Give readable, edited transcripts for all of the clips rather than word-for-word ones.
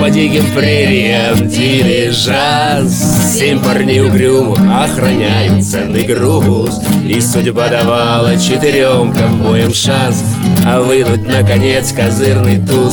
по диким прериям дилижанс. 7 парней угрюмых охраняют ценный груз, и судьба давала 4 ковбоям шанс вынуть, наконец, козырный туз.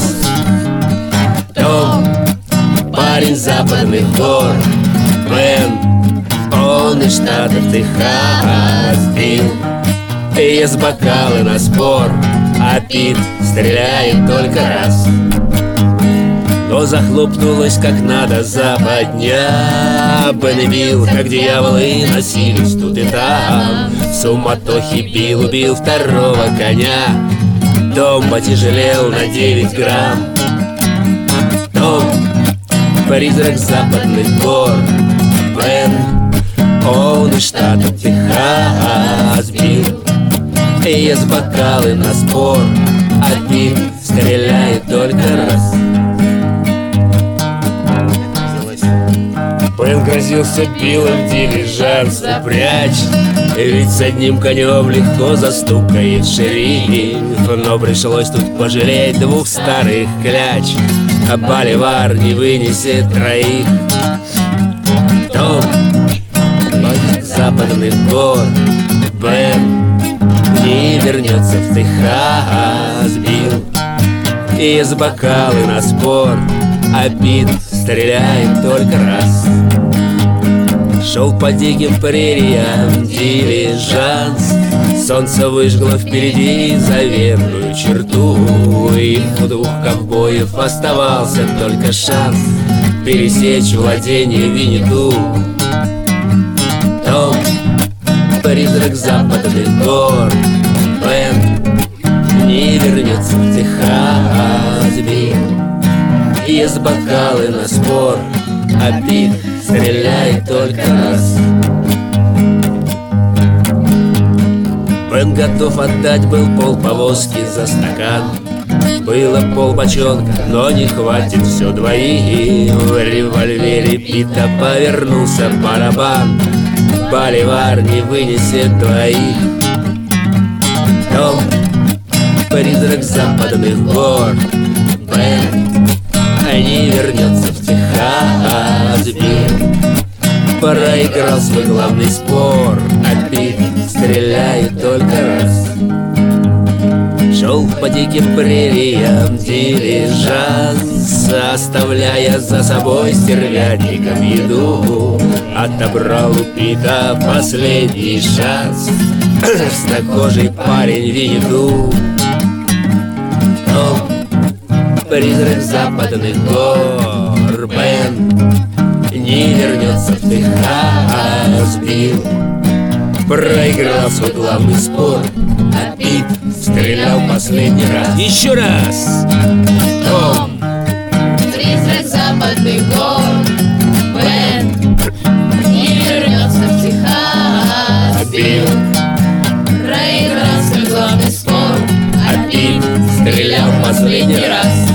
Том, парень западных гор, Бен, он из штатов Техас, Билл, из бокала на спор, а Пит стреляет только раз. Но захлопнулась как надо западня. Бен и Билл, как дьяволы, носились тут и там. В суматохе Билл убил 2-го коня. Том потяжелел на 9 грамм. Том, призрак западных гор, Бен, он из штата Техас, Билл, из бокалы на спор, а Пит стреляет только раз. Бен грозился Биллом дилижанс упрячь, ведь с одним конем легко застукает шериф. Но пришлось тут пожалеть 2 старых кляч, а боливар не вынесет 3. Том, из западных гор, Бен, не вернется в Техас, Билл, из бокалы на спор, а Пит стреляет только раз. Шел по диким прериям дилижанс, солнце выжгло впереди заветную черту, и у 2 ковбоев оставался только шанс пересечь владение Винниту. Том, призрак западных гор, Бен, не вернется в Техас, Билл, из бокалы на спор, а Пит стреляет только раз. Бен готов отдать был полповозки за стакан. Было полбочонка, но не хватит все двоих. В револьвере Пита повернулся барабан, боливар не вынесет 2. Том, призрак западных гор, Бен, не вернется в Техас, Билл, проиграл свой главный спор, а Пит стреляет только раз. Шел по диким прериям дилижанс, оставляя за собой стервятникам еду. Отобрал у Пита последний шанс краснокожий парень Винниту. Призрак западных гор, Бен, не вернется в Техас, Билл, проиграл свой главный спор, а Пит стрелял последний раз. Еще раз! Том, призрак западных гор, Бен, не вернется в Техас, Билл, проиграл свой главный спор, а Пит стрелял последний раз.